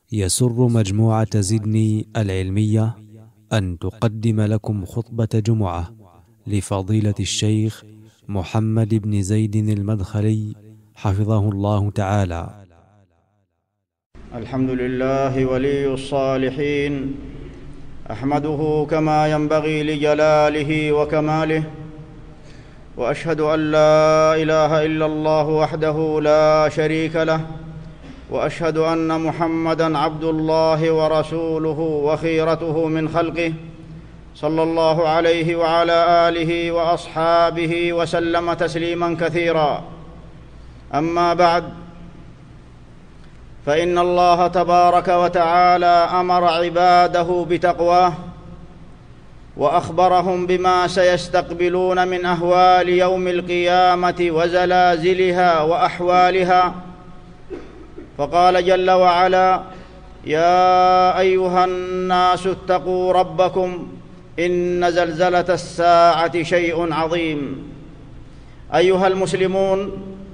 يسر مجموعة زدني العلمية أن تقدم لكم خطبة جمعة لفضيلة الشيخ محمد بن زيد المدخلي حفظه الله تعالى. الحمد لله ولي الصالحين، أحمده كما ينبغي لجلاله وكماله، وأشهد أن لا إله إلا الله وحده لا شريك له، وأشهد أن محمدًا عبد الله ورسوله وخيرته من خلقه، صلى الله عليه وعلى آله وأصحابه وسلم تسليمًا كثيرًا. أما بعد، فإن الله تبارك وتعالى أمر عباده بتقواه، وأخبرهم بما سيستقبلون من أهوال يوم القيامة وزلازلها وأحوالها، فقال جل وعلا: يا أيها الناس اتقوا ربكم إن زلزلة الساعة شيء عظيم. أيها المسلمون،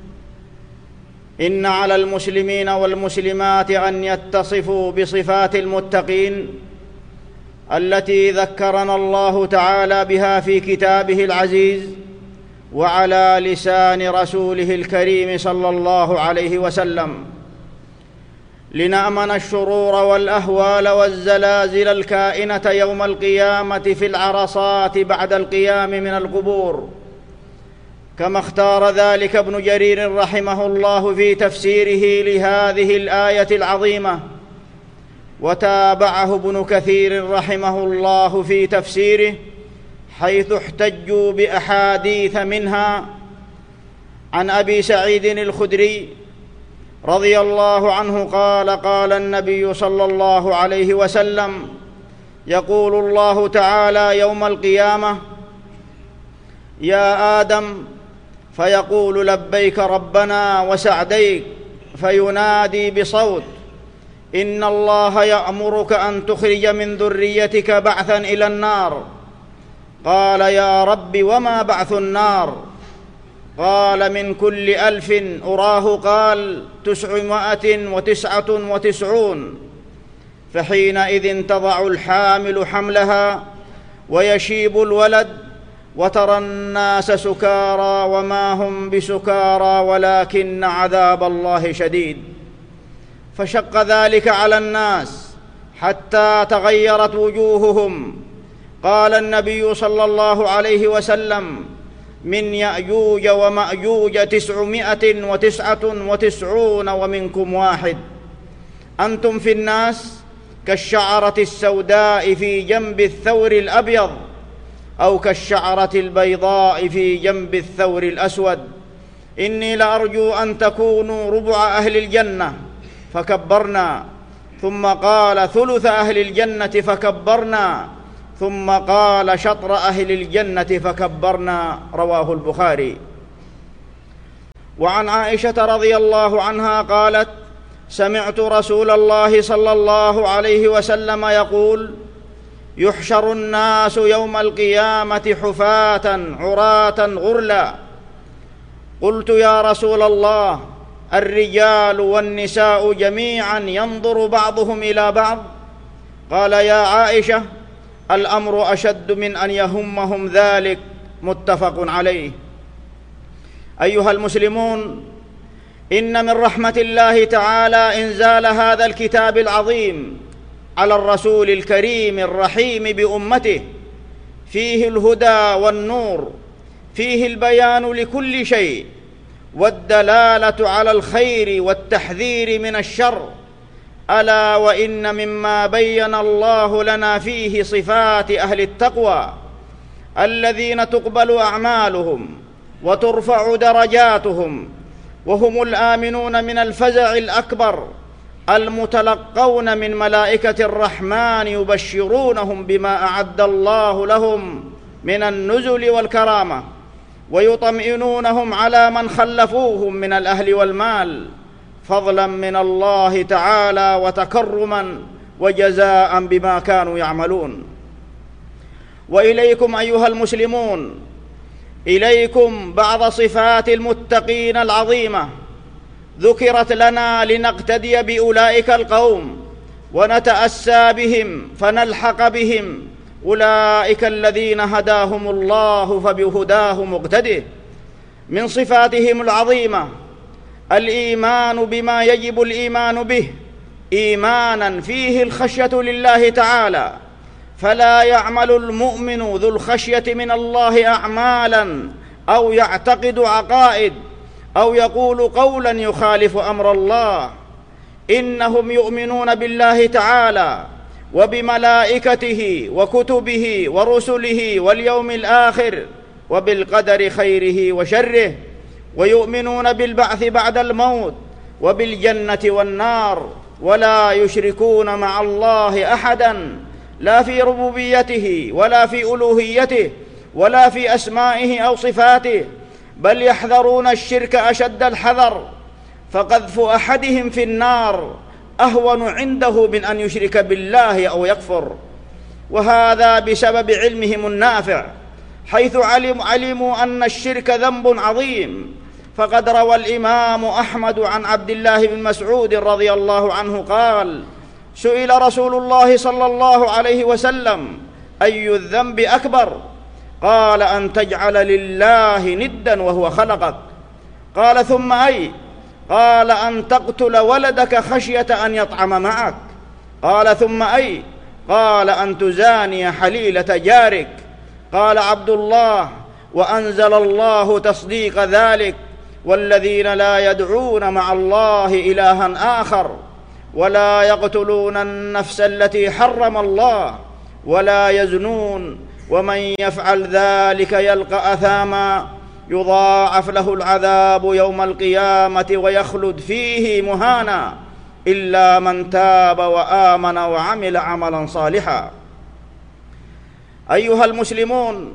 إن على المسلمين والمسلمات أن يتصفوا بصفات المتقين التي ذكرنا الله تعالى بها في كتابه العزيز وعلى لسان رسوله الكريم صلى الله عليه وسلم، لنأمن الشرور والأهوال والزلازل الكائنة يوم القيامة في العرصات بعد القيام من القبور، كما اختار ذلك ابن جرير رحمه الله في تفسيره لهذه الآية العظيمة، وتابعه ابن كثير رحمه الله في تفسيره، حيث احتجوا بأحاديث منها عن أبي سعيد الخدري رضي الله عنه قال: قال النبي صلى الله عليه وسلم: يقول الله تعالى يوم القيامة: يا آدم، فيقول: لبيك ربنا وسعديك، فينادي بصوت: إن الله يأمرك أن تخرج من ذريتك بعثا إلى النار. قال: يا رب، وما بعث النار؟ قال: من كل 1000 أراه قال 999. فحينئذ تضع الحامل حملها ويشيب الولد، وترى الناس سكارى وما هم بسكارى ولكن عذاب الله شديد. فشق ذلك على الناس حتى تغيرت وجوههم. قال النبي صلى الله عليه وسلم: من يأجوج ومأجوج 999 ومنكم واحد. أنتم في الناس كالشعرة السوداء في جنب الثور الأبيض، أو كالشعرة البيضاء في جنب الثور الأسود. إني لأرجو أن تكونوا ربع أهل الجنة، فكبرنا. ثم قال: ثلث أهل الجنة، فكبرنا. ثم قال: شطر أهل الجنة، فكبرنا. رواه البخاري. وعن عائشة رضي الله عنها قالت: سمعت رسول الله صلى الله عليه وسلم يقول: يحشر الناس يوم القيامة حفاة عراة غرلا. قلت: يا رسول الله، الرجال والنساء جميعا ينظر بعضهم إلى بعض؟ قال: يا عائشة، الأمر أشد من أن يهمهم ذلك. متفق عليه. أيها المسلمون، إن من رحمة الله تعالى إنزال هذا الكتاب العظيم على الرسول الكريم الرحيم بأمته، فيه الهدى والنور، فيه البيان لكل شيء، والدلالة على الخير والتحذير من الشر. ألا وإن مما بين الله لنا فيه صفات أهل التقوى الذين تقبل أعمالهم وترفع درجاتهم، وهم الآمنون من الفزع الأكبر، المتلقون من ملائكة الرحمن يبشرونهم بما أعد الله لهم من النزل والكرامة، ويطمئنونهم على من خلفوهم من الأهل والمال، فضلا من الله تعالى وتكرما وجزاء بما كانوا يعملون. وإليكم أيها المسلمون، إليكم بعض صفات المتقين العظيمة ذكرت لنا لنقتدي بأولئك القوم ونتأسى بهم فنلحق بهم، أولئك الذين هداهم الله فبهداه مقتده. من صفاتهم العظيمة الإيمان بما يجب الإيمان به، إيمانا فيه الخشية لله تعالى، فلا يعمل المؤمن ذو الخشية من الله أعمالا أو يعتقد عقائد أو يقول قولا يخالف أمر الله. إنهم يؤمنون بالله تعالى وبملائكته وكتبه ورسله واليوم الآخر وبالقدر خيره وشره، ويؤمنون بالبعث بعد الموت وبالجنة والنار، ولا يشركون مع الله أحدا، لا في ربوبيته ولا في ألوهيته ولا في أسمائه أو صفاته، بل يحذرون الشرك أشد الحذر، فقذف أحدهم في النار أهون عنده من أن يشرك بالله أو يكفر، وهذا بسبب علمهم النافع، حيث علموا أن الشرك ذنب عظيم. فقد روى الإمام أحمد عن عبد الله بن مسعود رضي الله عنه قال: سئل رسول الله صلى الله عليه وسلم: أي الذنب أكبر؟ قال: أن تجعل لله ندا وهو خلقك. قال: ثم أي؟ قال: أن تقتل ولدك خشية أن يطعم معك. قال: ثم أي؟ قال: أن تزاني حليلة جارك. قال عبد الله: وأنزل الله تصديق ذلك: والذين لا يدعون مع الله إلها آخر ولا يقتلون النفس التي حرم الله ولا يزنون ومن يفعل ذلك يلقى أثاما يضاعف له العذاب يوم القيامة ويخلد فيه مهانا إلا من تاب وآمن وعمل عملا صالحا. أيها المسلمون،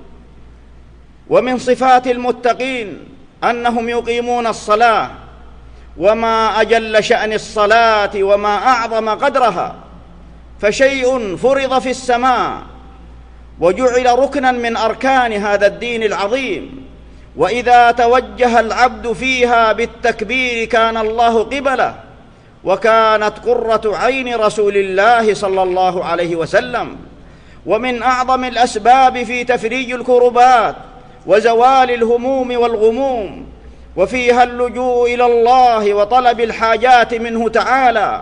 ومن صفات المتقين أنهم يقيمون الصلاة، وما أجل شأن الصلاة وما أعظم قدرها، فشيء فرض في السماء وجعل ركنا من أركان هذا الدين العظيم، وإذا توجه العبد فيها بالتكبير كان الله قبله، وكانت قرة عين رسول الله صلى الله عليه وسلم. ومن أعظم الأسباب في تفريج الكربات وزوال الهموم والغموم، وفيها اللجوء إلى الله وطلب الحاجات منه تعالى،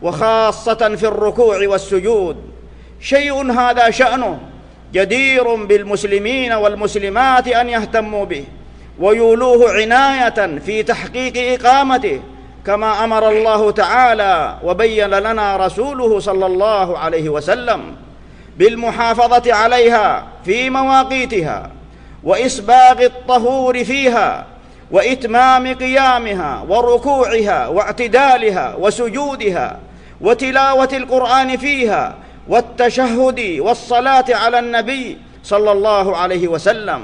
وخاصة في الركوع والسجود. شيء هذا شأنه جدير بالمسلمين والمسلمات أن يهتموا به ويولوه عناية في تحقيق إقامته، كما أمر الله تعالى وبين لنا رسوله صلى الله عليه وسلم بالمحافظة عليها في مواقيتها، وإسباغ الطهور فيها، وإتمام قيامها وركوعها واعتدالها وسجودها، وتلاوة القرآن فيها، والتشهد والصلاة على النبي صلى الله عليه وسلم.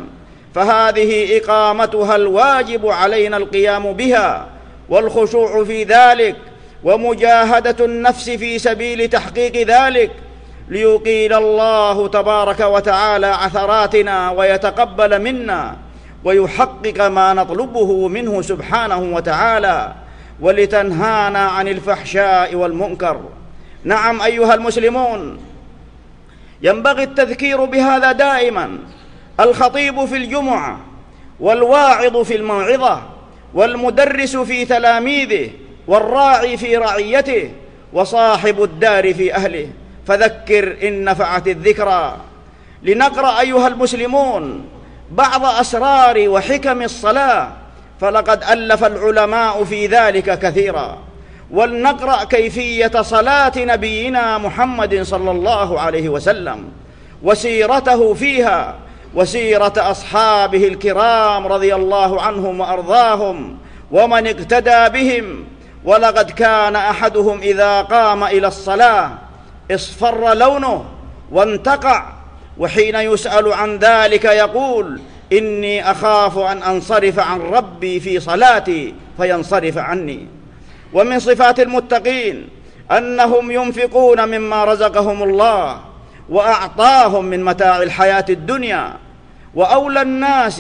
فهذه إقامتها الواجب علينا القيام بها والخشوع في ذلك، ومجاهدة النفس في سبيل تحقيق ذلك، ليقيل الله تبارك وتعالى عثراتنا ويتقبل منا ويحقق ما نطلبه منه سبحانه وتعالى، ولتنهانا عن الفحشاء والمنكر. نعم أيها المسلمون، ينبغي التذكير بهذا دائما. الخطيب في الجمعة، والواعظ في الموعظة، والمدرس في تلاميذه، والراعي في رعيته، وصاحب الدار في أهله، فذكر إن نفعت الذكرى. لنقرأ أيها المسلمون بعض أسرار وحكم الصلاة، فلقد ألف العلماء في ذلك كثيرا. ولنقرأ كيفية صلاة نبينا محمد صلى الله عليه وسلم وسيرته فيها، وسيرة أصحابه الكرام رضي الله عنهم وأرضاهم ومن اقتدى بهم. ولقد كان أحدهم إذا قام إلى الصلاة اصفر لونه وانتقع، وحين يسأل عن ذلك يقول: إني أخاف أن أنصرف عن ربي في صلاتي فينصرف عني. ومن صفات المتقين أنهم ينفقون مما رزقهم الله وأعطاهم من متاع الحياة الدنيا، وأولى الناس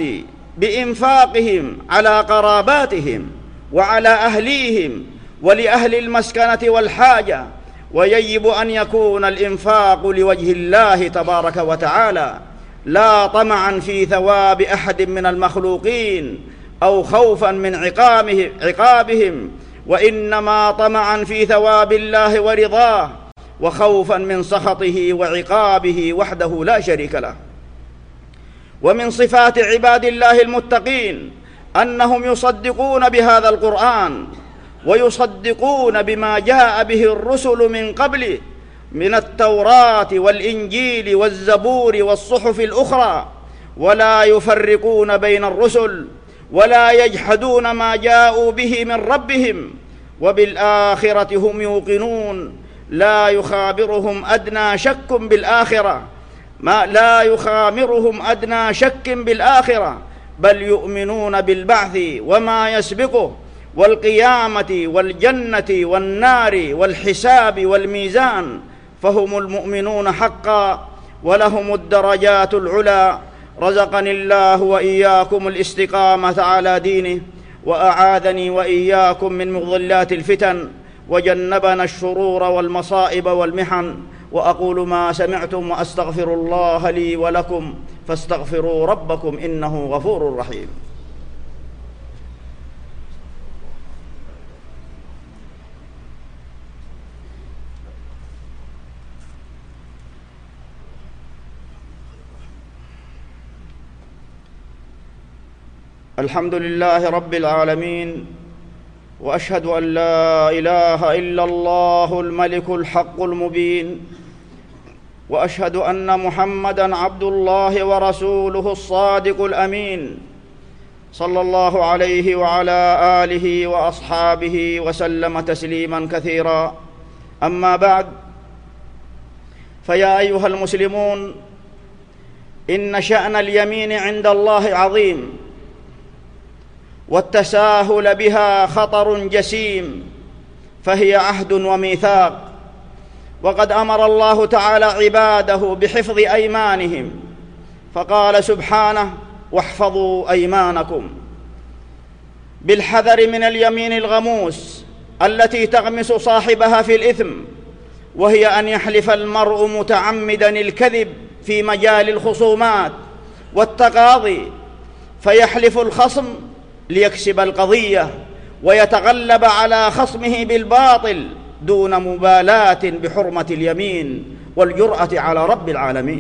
بإنفاقهم على قراباتهم وعلى أهليهم ولأهل المسكنة والحاجة، ويجب أن يكون الإنفاق لوجه الله تبارك وتعالى، لا طمعا في ثواب أحد من المخلوقين أو خوفا من عقابهم، وإنما طمعا في ثواب الله ورضاه، وخوفا من سخطه وعقابه وحده لا شريك له. ومن صفات عباد الله المتقين أنهم يصدقون بهذا القرآن، ويصدقون بما جاء به الرسل من قبله من التوراة والإنجيل والزبور والصحف الأخرى، ولا يفرقون بين الرسل، ولا يجحدون ما جاءوا به من ربهم، وبالآخرة هم يوقنون، لا يخامرهم أدنى شك بالآخرة، بل يؤمنون بالبعث وما يسبقه، والقيامة والجنة والنار والحساب والميزان، فهم المؤمنون حقا، ولهم الدرجات العلى. رزقني الله وإياكم الاستقامة على دينه، وأعاذني وإياكم من مضلات الفتن، وجنبنا الشرور والمصائب والمحن. وأقول ما سمعتم، وأستغفر الله لي ولكم، فاستغفروا ربكم إنه غفور رحيم. الحمد لله رب العالمين، وأشهد أن لا إله إلا الله الملك الحق المبين، وأشهد أن محمدًا عبد الله ورسوله الصادق الأمين، صلى الله عليه وعلى آله وأصحابه وسلم تسليمًا كثيرا. أما بعد، فيا أيها المسلمون، إن شأن اليمين عند الله عظيم، والتساهل بها خطر جسيم، فهي عهد وميثاق، وقد أمر الله تعالى عباده بحفظ أيمانهم، فقال سبحانه: واحفظوا أيمانكم، بالحذر من اليمين الغموس التي تغمس صاحبها في الإثم، وهي أن يحلف المرء متعمدًا الكذب في مجال الخصومات والتقاضي، فيحلف الخصم ليكسب القضية ويتغلب على خصمه بالباطل دون مبالاة بحرمة اليمين والجرأة على رب العالمين.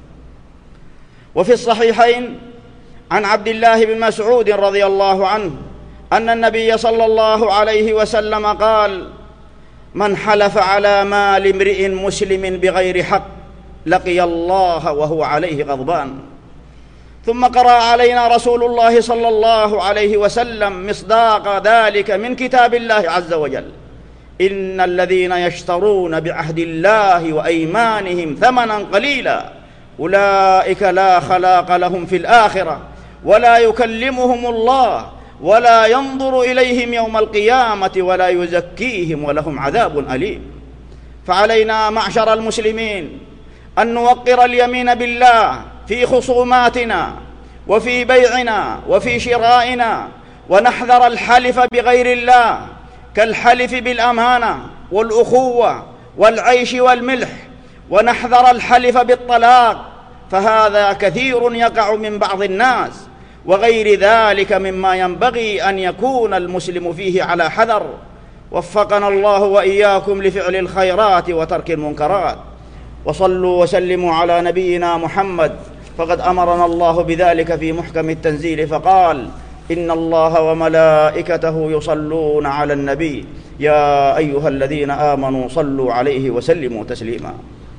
وفي الصحيحين عن عبد الله بن مسعود رضي الله عنه أن النبي صلى الله عليه وسلم قال: من حلف على مال امرئ مسلم بغير حق لقي الله وهو عليه غضبان. ثم قرأ علينا رسول الله صلى الله عليه وسلم مصداق ذلك من كتاب الله عز وجل: إن الذين يشترون بعهد الله وأيمانهم ثمنا قليلا أولئك لا خلاق لهم في الآخرة ولا يكلمهم الله ولا ينظر إليهم يوم القيامة ولا يزكيهم ولهم عذاب أليم. فعلينا معشر المسلمين أن نوقر اليمين بالله في خصوماتنا وفي بيعنا وفي شرائنا، ونحذر الحلف بغير الله كالحلف بالأمانة والأخوة والعيش والملح، ونحذر الحلف بالطلاق، فهذا كثير يقع من بعض الناس، وغير ذلك مما ينبغي أن يكون المسلم فيه على حذر. وفقنا الله وإياكم لفعل الخيرات وترك المنكرات. وصلوا وسلموا على نبينا محمد، فقد أمرنا الله بذلك في محكم التنزيل، فقال: إن الله وملائكته يصلون على النبي يا أيها الذين آمنوا صلوا عليه وسلموا تسليما.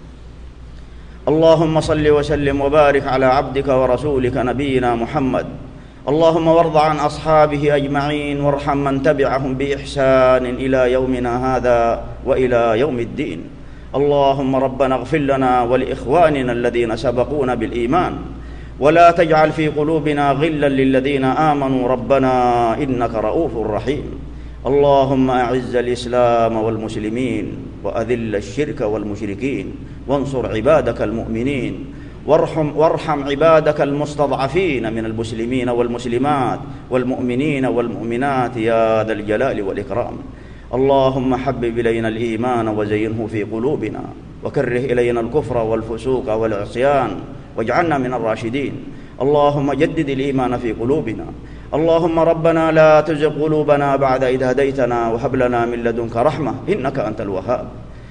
اللهم صل وسلم وبارك على عبدك ورسولك نبينا محمد. اللهم وارض عن أصحابه أجمعين، وارحم من تبعهم بإحسان إلى يومنا هذا وإلى يوم الدين. اللهم ربنا اغفر لنا ولإخواننا الذين سبقونا بالإيمان، ولا تجعل في قلوبنا غلا للذين آمنوا ربنا إنك رؤوف رحيم. اللهم أعز الإسلام والمسلمين، وأذل الشرك والمشركين، وانصر عبادك المؤمنين، وارحم عبادك المستضعفين من المسلمين والمسلمات والمؤمنين والمؤمنات يا ذا الجلال والإكرام. اللهم حبب إلينا الإيمان وزينه في قلوبنا وكره إلينا الكفر والفسوق والعصيان واجعلنا من الراشدين. اللهم جدد الإيمان في قلوبنا. اللهم ربنا لا تزغ قلوبنا بعد إذ هديتنا وهب لنا من لدنك رحمة إنك أنت الوهاب.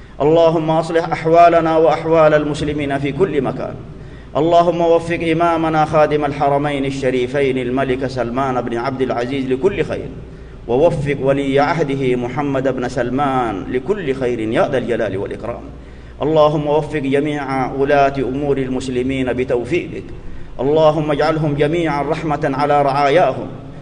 اللهم أصلح أحوالنا وأحوال المسلمين في كل مكان. اللهم وفق إمامنا خادم الحرمين الشريفين الملك سلمان بن عبد العزيز لكل خير، ووفق ولي عهده محمد بن سلمان لكل خير يا ذا الجلال والإكرام. اللهم وفق جميع ولاة أمور المسلمين بتوفيقك. اللهم اجعلهم جميعا رحمة على رعاياهم.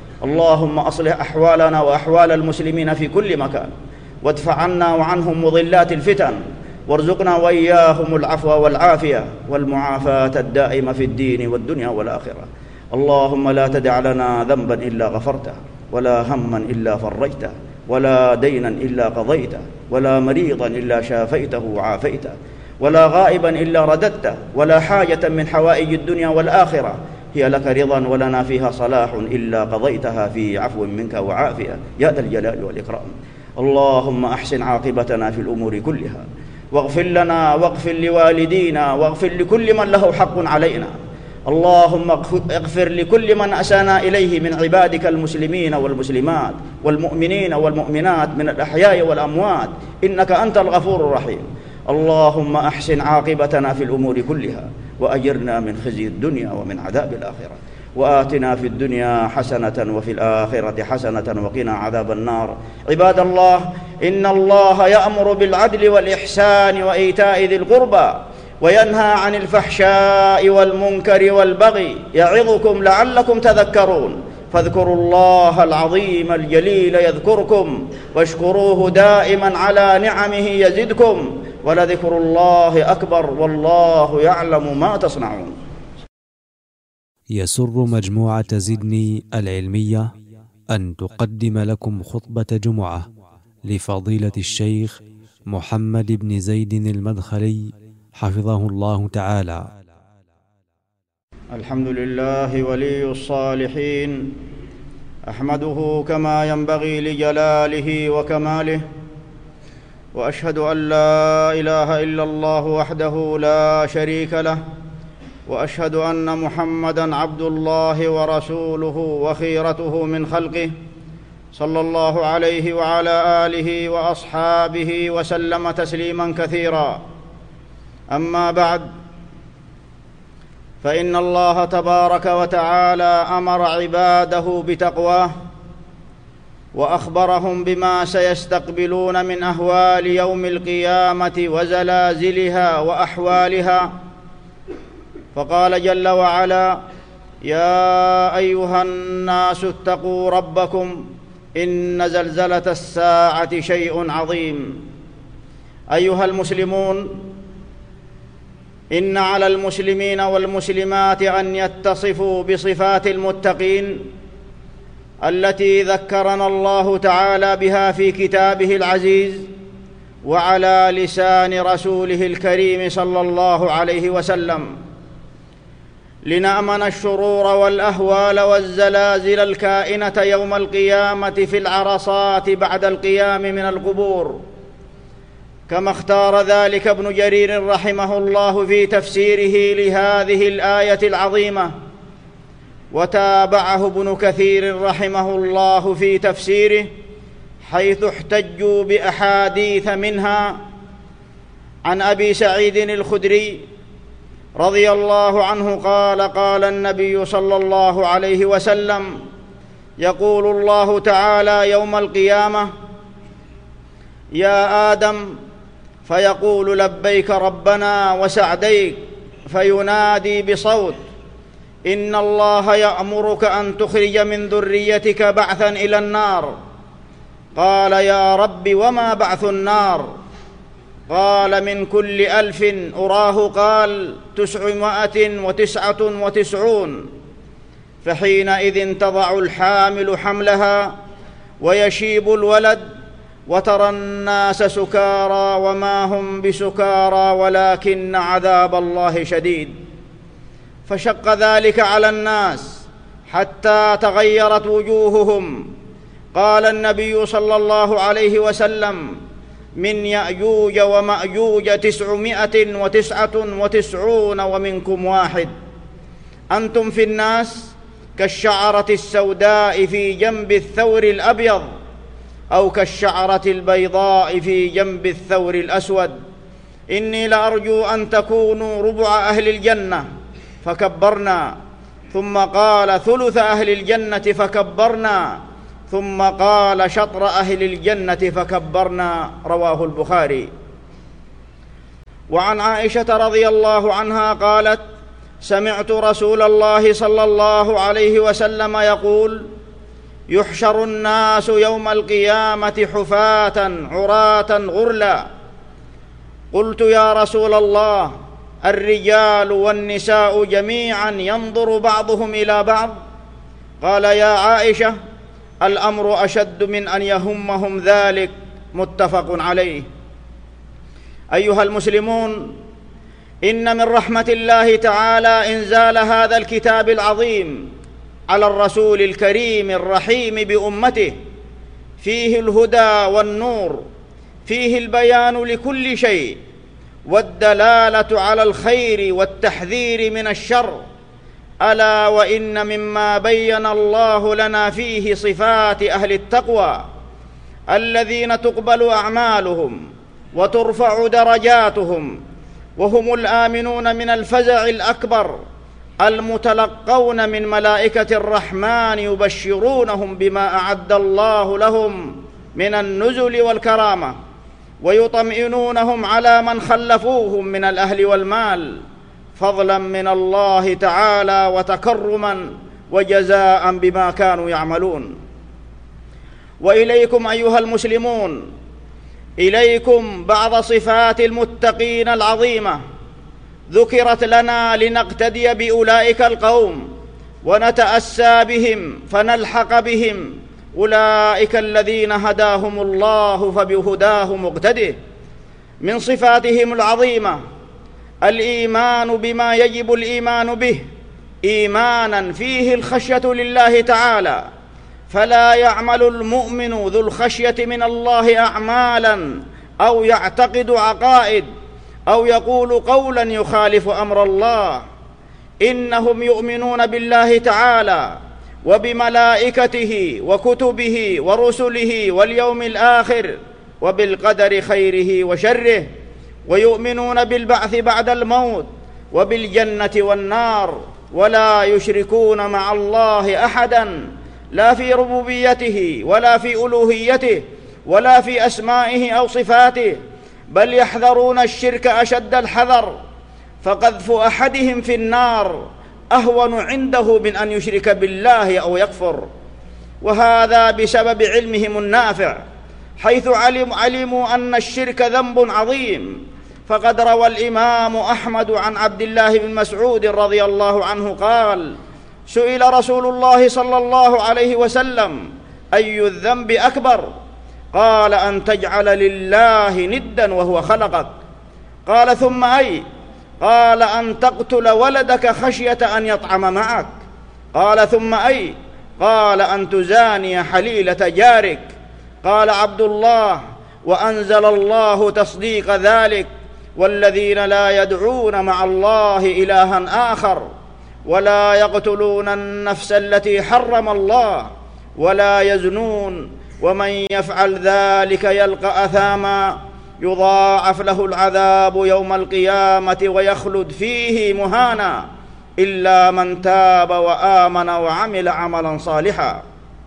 اللهم أصلح أحوالنا وأحوال المسلمين في كل مكان، وادفع عنا وعنهم مضلات الفتن، وارزقنا وإياهم العفو والعافية والمعافاة الدائمة في الدين والدنيا والآخرة. اللهم لا تدع لنا ذنبا إلا غفرته، ولا هما إلا فرجته، ولا دينا إلا قضيته، ولا مريضا إلا شافيته وعافيته، ولا غائبا إلا رددته، ولا حاجة من حوائج الدنيا والآخرة هي لك رضا ولنا فيها صلاح إلا قضيتها في عفو منك وعافية يا ذا الجلال والإكرام. اللهم أحسن عاقبتنا في الأمور كلها، واغفر لنا واغفر لوالدينا واغفر لكل من له حق علينا. اللهم اغفر لكل من أسانا إليه من عبادك المسلمين والمسلمات والمؤمنين والمؤمنات من الأحياء والأموات إنك أنت الغفور الرحيم. اللهم أحسن عاقبتنا في الأمور كلها، وأجرنا من خزي الدنيا ومن عذاب الآخرة، وآتنا في الدنيا حسنة وفي الآخرة حسنة وقنا عذاب النار. عباد الله، إن الله يأمر بالعدل والإحسان وإيتاء ذي القربى وينهى عن الفحشاء والمنكر والبغي يعظكم لعلكم تذكرون. فاذكروا الله العظيم الجليل يذكركم، واشكروه دائما على نعمه يزدكم، ولذكر الله أكبر والله يعلم ما تصنعون. يسر مجموعة زدني العلمية أن تقدم لكم خطبة جمعة لفضيلة الشيخ محمد بن زيد المدخلي حفظه الله تعالى. الحمد لله ولي الصالحين، أحمده كما ينبغي لجلاله وكماله، وأشهد أن لا إله إلا الله وحده لا شريك له، وأشهد أن محمدًا عبد الله ورسوله وخيرته من خلقه، صلى الله عليه وعلى آله وأصحابه وسلم تسليمًا كثيرًا. أما بعد، فإن الله تبارك وتعالى أمر عباده بتقواه، وأخبرهم بما سيستقبلون من أهوال يوم القيامة وزلازلها وأحوالها، فقال جل وعلا: يا أيها الناس اتقوا ربكم إن زلزلة الساعة شيء عظيم. أيها المسلمون، إن على المسلمين والمسلمات أن يتصفوا بصفات المتقين التي ذكرنا الله تعالى بها في كتابه العزيز وعلى لسان رسوله الكريم صلى الله عليه وسلم، لنأمن الشرور والأهوال والزلازل الكائنة يوم القيامة في العرصات بعد القيام من القبور، كما اختار ذلك ابن جرير رحمه الله في تفسيره لهذه الآية العظيمة، وتابعه ابن كثير رحمه الله في تفسيره، حيث احتجوا بأحاديث منها عن أبي سعيد الخدري رضي الله عنه قال: قال النبي صلى الله عليه وسلم: يقول الله تعالى يوم القيامة: يا آدم، فيقول: لبيك ربنا وسعديك، فينادي بصوت: إن الله يأمرك أن تخرج من ذريتك بعثا إلى النار. قال: يا رب وما بعث النار؟ قال: من كل 1000 أراه قال 999. فحينئذ تضع الحامل حملها ويشيب الولد، وترى الناس سكارى وما هم بسكارى ولكن عذاب الله شديد. فشق ذلك على الناس حتى تغيرت وجوههم. قال النبي صلى الله عليه وسلم: من يأجوج ومأجوج 999 ومنكم واحد. أنتم في الناس كالشعرة السوداء في جنب الثور الأبيض، أو كالشعرة البيضاء في جنب الثور الأسود. إني لأرجو أن تكونوا ربع أهل الجنة، فكبرنا. ثم قال: ثلث أهل الجنة، فكبرنا. ثم قال: شطر أهل الجنة، فكبرنا. رواه البخاري. وعن عائشة رضي الله عنها قالت: سمعت رسول الله صلى الله عليه وسلم يقول: يحشر الناس يوم القيامة حفاة عراة غرلا. قلت: يا رسول الله، الرجال والنساء جميعا ينظر بعضهم إلى بعض؟ قال: يا عائشة، الأمر أشد من أن يهمهم ذلك. متفق عليه. أيها المسلمون، إن من رحمة الله تعالى إنزال هذا الكتاب العظيم على الرسول الكريم الرحيم بأمته، فيه الهدى والنور، فيه البيان لكل شيء، والدلالة على الخير والتحذير من الشر. ألا وإن مما بين الله لنا فيه صفات أهل التقوى الذين تقبل أعمالهم وترفع درجاتهم، وهم الآمنون من الفزع الأكبر، المتلقون من ملائكة الرحمن يبشرونهم بما أعد الله لهم من النزل والكرامة، ويطمئنونهم على من خلفوهم من الأهل والمال، فضلا من الله تعالى وتكرما وجزاء بما كانوا يعملون. وإليكم أيها المسلمون، إليكم بعض صفات المتقين العظيمة ذكرت لنا لنقتدي بأولئك القوم ونتأسى بهم فنلحق بهم. أولئك الذين هداهم الله فبهداه مقتده. من صفاتهم العظيمة الإيمان بما يجب الإيمان به، إيمانا فيه الخشية لله تعالى، فلا يعمل المؤمن ذو الخشية من الله أعمالا أو يعتقد عقائد أو يقول قولا يخالف أمر الله. إنهم يؤمنون بالله تعالى وبملائكته وكتبه ورسله واليوم الآخر وبالقدر خيره وشره، ويؤمنون بالبعث بعد الموت وبالجنة والنار، ولا يشركون مع الله أحدا، لا في ربوبيته ولا في ألوهيته ولا في أسمائه أو صفاته، بل يحذرون الشرك أشد الحذر، فقذف أحدهم في النار أهون عنده من أن يشرك بالله أو يكفر. وهذا بسبب علمهم النافع، حيث علموا أن الشرك ذنب عظيم. فقد روى الإمام أحمد عن عبد الله بن مسعود رضي الله عنه قال: سئل رسول الله صلى الله عليه وسلم: أي الذنب أكبر؟ قال: أن تجعل لله ندا وهو خلقك. قال: ثم أي؟ قال: أن تقتل ولدك خشية أن يطعم معك. قال: ثم أي؟ قال: أن تزاني حليلة جارك. قال عبد الله: وأنزل الله تصديق ذلك: والذين لا يدعون مع الله إلها آخر، ولا يقتلون النفس التي حرم الله، ولا يزنون، ومن يفعل ذلك يلقى أثاما يضاعف له العذاب يوم القيامة ويخلد فيه مهانا، إلا من تاب وآمن وعمل عملا صالحا.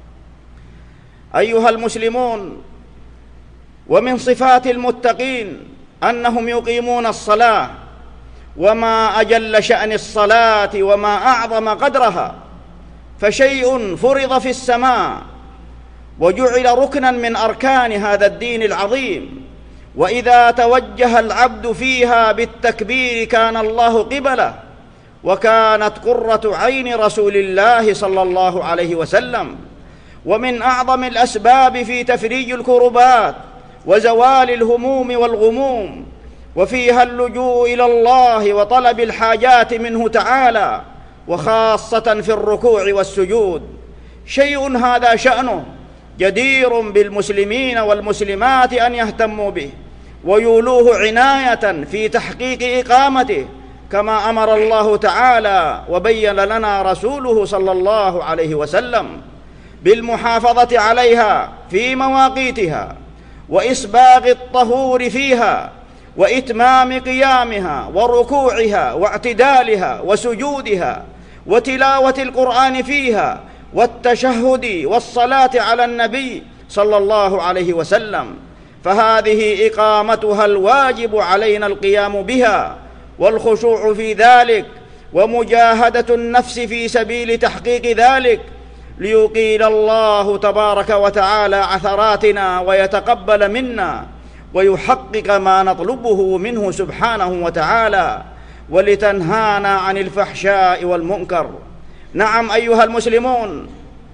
أيها المسلمون، ومن صفات المتقين أنهم يقيمون الصلاة، وما أجل شأن الصلاة وما أعظم قدرها، فشيء فرض في السماء وجعل ركنا من أركان هذا الدين العظيم، وإذا توجه العبد فيها بالتكبير كان الله قبله، وكانت قرة عين رسول الله صلى الله عليه وسلم. ومن أعظم الأسباب في تفريج الكربات وزوال الهموم والغموم، وفيها اللجوء إلى الله وطلب الحاجات منه تعالى، وخاصة في الركوع والسجود. شيء هذا شأنه جدير بالمسلمين والمسلمات أن يهتموا به ويولوه عناية في تحقيق إقامته، كما أمر الله تعالى وبين لنا رسوله صلى الله عليه وسلم بالمحافظة عليها في مواقيتها، وإسباغ الطهور فيها، وإتمام قيامها وركوعها واعتدالها وسجودها، وتلاوة القرآن فيها، والتشهد والصلاة على النبي صلى الله عليه وسلم. فهذه إقامتها الواجب علينا القيام بها والخشوع في ذلك، ومجاهدة النفس في سبيل تحقيق ذلك، ليقيل الله تبارك وتعالى عثراتنا ويتقبل منا ويحقق ما نطلبه منه سبحانه وتعالى، ولتنهانا عن الفحشاء والمنكر. نعم أيها المسلمون،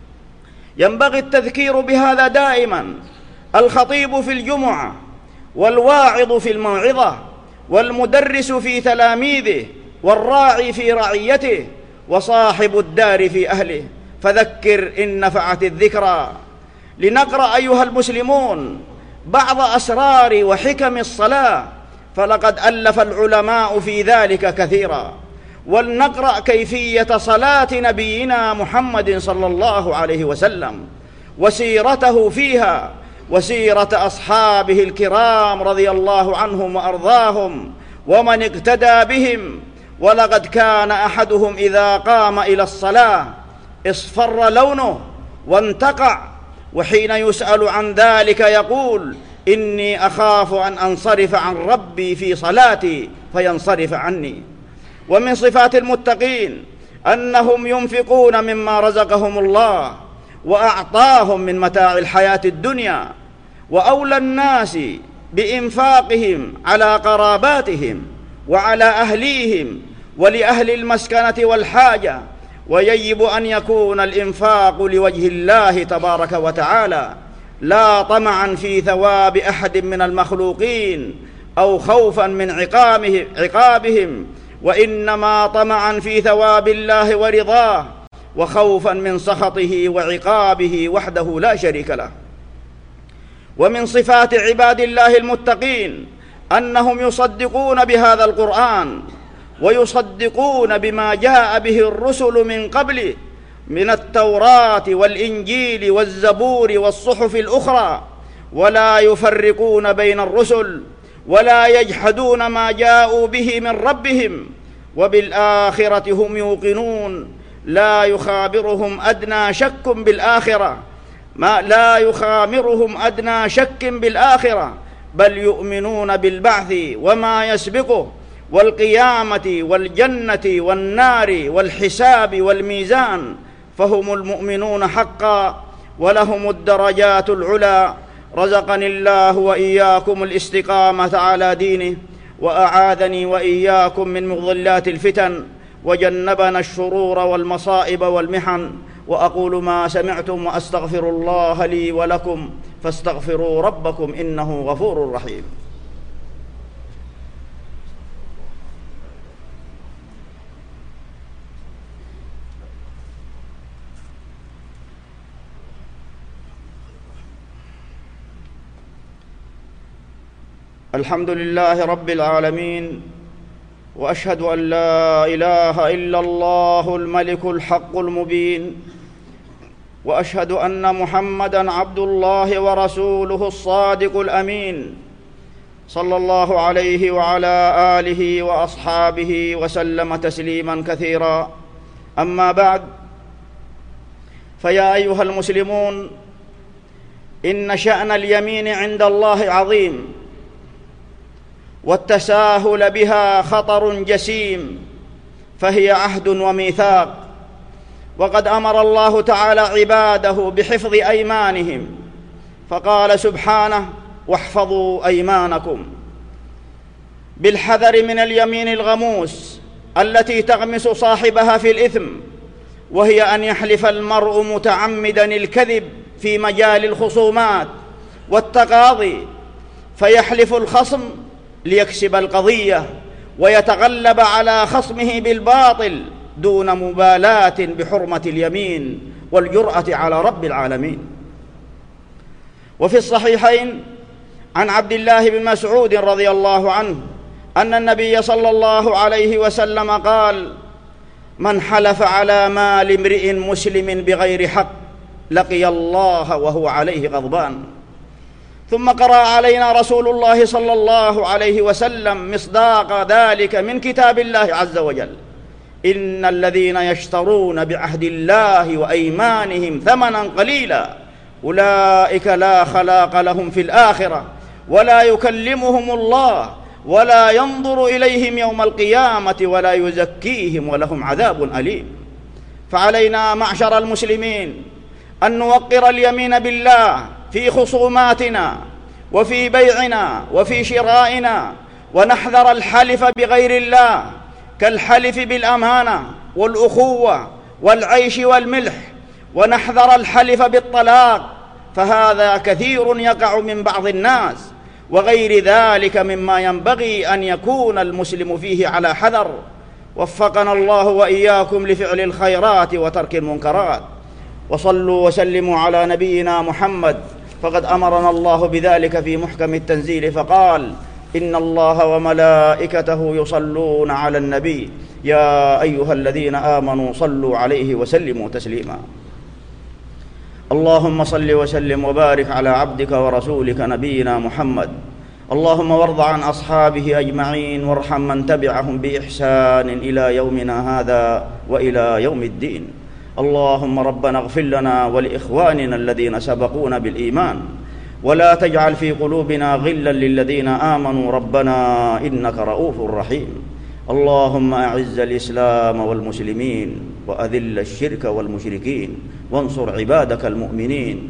ينبغي التذكير بهذا دائما. الخطيب في الجمعة، والواعظ في الموعظة، والمدرس في تلاميذه، والراعي في رعيته، وصاحب الدار في أهله، فذكر إن نفعت الذكرى. لنقرأ أيها المسلمون بعض أسرار وحكم الصلاة، فلقد ألف العلماء في ذلك كثيرا. ولنقرأ كيفية صلاة نبينا محمد صلى الله عليه وسلم، وسيرته فيها، وسيرة أصحابه الكرام رضي الله عنهم وأرضاهم ومن اقتدى بهم. ولقد كان أحدهم إذا قام إلى الصلاة اصفر لونه وانتقع، وحين يسأل عن ذلك يقول: إني أخاف أن أنصرف عن ربي في صلاتي فينصرف عني. ومن صفات المتقين أنهم ينفقون مما رزقهم الله وأعطاهم من متاع الحياة الدنيا، وأولى الناس بإنفاقهم على قراباتهم وعلى أهليهم ولأهل المسكنة والحاجة. ويجب أن يكون الإنفاق لوجه الله تبارك وتعالى، لا طمعا في ثواب أحد من المخلوقين أو خوفا من عقابهم، وإنما طمعا في ثواب الله ورضاه، وخوفا من سخطه وعقابه وحده لا شريك له. ومن صفات عباد الله المتقين أنهم يصدقون بهذا القرآن، ويصدقون بما جاء به الرسل من قبله من التوراة والإنجيل والزبور والصحف الأخرى، ولا يفرقون بين الرسل، ولا يجحدون ما جاءوا به من ربهم، وبالآخرة هم يوقنون. لا يخامرهم أدنى شك بالآخرة، بل يؤمنون بالبعث وما يسبقه، والقيامة والجنة والنار والحساب والميزان، فهم المؤمنون حقا ولهم الدرجات العلى. رزقني الله وإياكم الاستقامة على دينه، وأعاذني وإياكم من مضلات الفتن، وجنبنا الشرور والمصائب والمحن. وأقول ما سمعتم، وأستغفر الله لي ولكم، فاستغفروا ربكم إنه غفور رحيم. الحمد لله رب العالمين، وأشهد أن لا إله إلا الله الملك الحق المبين، وأشهد أن محمدًا عبد الله ورسوله الصادق الأمين، صلى الله عليه وعلى آله وأصحابه وسلم تسليمًا كثيرا. أما بعد، فيا أيها المسلمون، إن شأن اليمين عند الله عظيم، والتساهل بها خطر جسيم، فهي عهد وميثاق. وقد أمر الله تعالى عباده بحفظ أيمانهم، فقال سبحانه: واحفظوا أيمانكم، بالحذر من اليمين الغموس التي تغمس صاحبها في الإثم، وهي أن يحلف المرء متعمدًا الكذب في مجال الخصومات والتقاضي، فيحلف الخصم ليكسب القضية ويتغلب على خصمه بالباطل دون مبالاة بحرمة اليمين والجرأة على رب العالمين. وفي الصحيحين عن عبد الله بن مسعود رضي الله عنه أن النبي صلى الله عليه وسلم قال: من حلف على مال امرئ مسلم بغير حق لقي الله وهو عليه غضبان. ثم قرأ علينا رسول الله صلى الله عليه وسلم مصداق ذلك من كتاب الله عز وجل: إن الذين يشترون بعهد الله وأيمانهم ثمنا قليلا أولئك لا خلاق لهم في الآخرة ولا يكلمهم الله ولا ينظر إليهم يوم القيامة ولا يزكيهم ولهم عذاب أليم. فعلينا معشر المسلمين أن نوقر اليمين بالله في خصوماتنا وفي بيعنا وفي شرائنا، ونحذر الحلف بغير الله كالحلف بالأمانة والأخوة والعيش والملح، ونحذر الحلف بالطلاق، فهذا كثير يقع من بعض الناس، وغير ذلك مما ينبغي أن يكون المسلم فيه على حذر. وفقنا الله وإياكم لفعل الخيرات وترك المنكرات. وصلوا وسلموا على نبينا محمد، فقد أمرنا الله بذلك في محكم التنزيل فقال: إن الله وملائكته يصلون على النبي يا أيها الذين آمنوا صلوا عليه وسلموا تسليما. اللهم صل وسلم وبارك على عبدك ورسولك نبينا محمد. اللهم وارض عن أصحابه أجمعين، وارحم من تبعهم بإحسان إلى يومنا هذا وإلى يوم الدين. اللهم ربنا اغفر لنا ولإخواننا الذين سبقونا بالإيمان، ولا تجعل في قلوبنا غلا للذين آمنوا ربنا إنك رؤوف رحيم. اللهم أعز الإسلام والمسلمين، وأذل الشرك والمشركين، وانصر عبادك المؤمنين،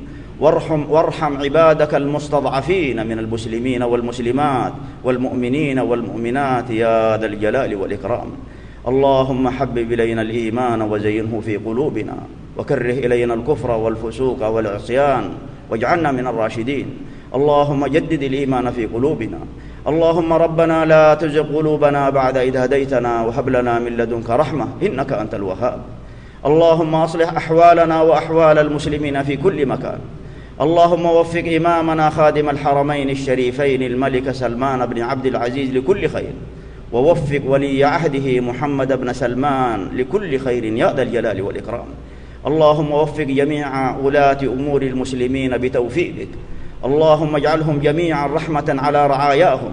وارحم عبادك المستضعفين من المسلمين والمسلمات والمؤمنين والمؤمنات يا ذا الجلال والإكرام. اللهم حبب إلينا الإيمان وزينه في قلوبنا، وكره إلينا الكفر والفسوق والعصيان واجعلنا من الراشدين. اللهم جدد الإيمان في قلوبنا. اللهم ربنا لا تزغ قلوبنا بعد إذ هديتنا، وهب لنا من لدنك رحمة إنك أنت الوهاب. اللهم أصلح أحوالنا وأحوال المسلمين في كل مكان. اللهم وفق إمامنا خادم الحرمين الشريفين الملك سلمان بن عبد العزيز لكل خير، ووفق ولي عهده محمد بن سلمان لكل خير يا ذا الجلال والإكرام. اللهم وفق جميع ولاة أمور المسلمين بتوفيقك. اللهم اجعلهم جميعا رحمة على رعاياهم.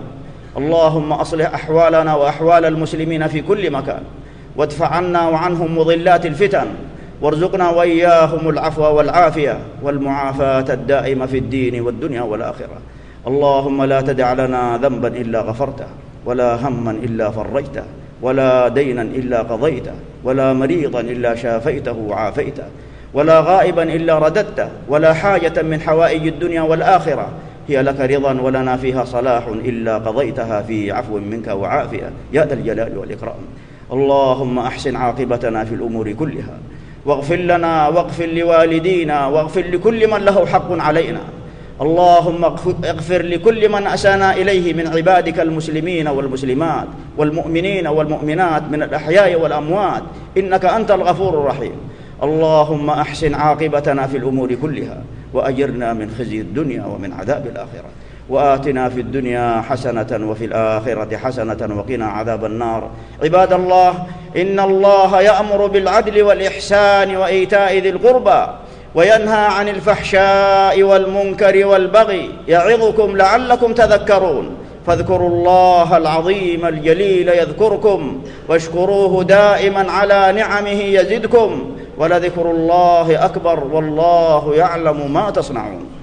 اللهم أصلح أحوالنا وأحوال المسلمين في كل مكان، وادفع عنا وعنهم مضلات الفتن، وارزقنا وإياهم العفو والعافية والمعافاة الدائمة في الدين والدنيا والآخرة. اللهم لا تدع لنا ذنبا إلا غفرته، ولا هما إلا فرجته، ولا دينا إلا قضيته، ولا مريضا إلا شافيته وعافيته، ولا غائبا إلا رددته، ولا حاجة من حوائج الدنيا والآخرة هي لك رضا ولنا فيها صلاح إلا قضيتها في عفو منك وعافية يا ذا الجلال والإكرام. اللهم أحسن عاقبتنا في الأمور كلها، واغفر لنا واغفر لوالدينا واغفر لكل من له حق علينا. اللهم اغفر لكل من أسانا إليه من عبادك المسلمين والمسلمات والمؤمنين والمؤمنات من الأحياء والأموات إنك أنت الغفور الرحيم. اللهم أحسن عاقبتنا في الأمور كلها، وأجرنا من خزي الدنيا ومن عذاب الآخرة، وآتنا في الدنيا حسنة وفي الآخرة حسنة وقنا عذاب النار. عباد الله، إن الله يأمر بالعدل والإحسان وإيتاء ذي القربى، وينهى عن الفحشاء والمنكر والبغي، يعظكم لعلكم تذكرون. فاذكروا الله العظيم الجليل يذكركم، واشكروه دائما على نعمه يزدكم، ولذكر الله أكبر والله يعلم ما تصنعون.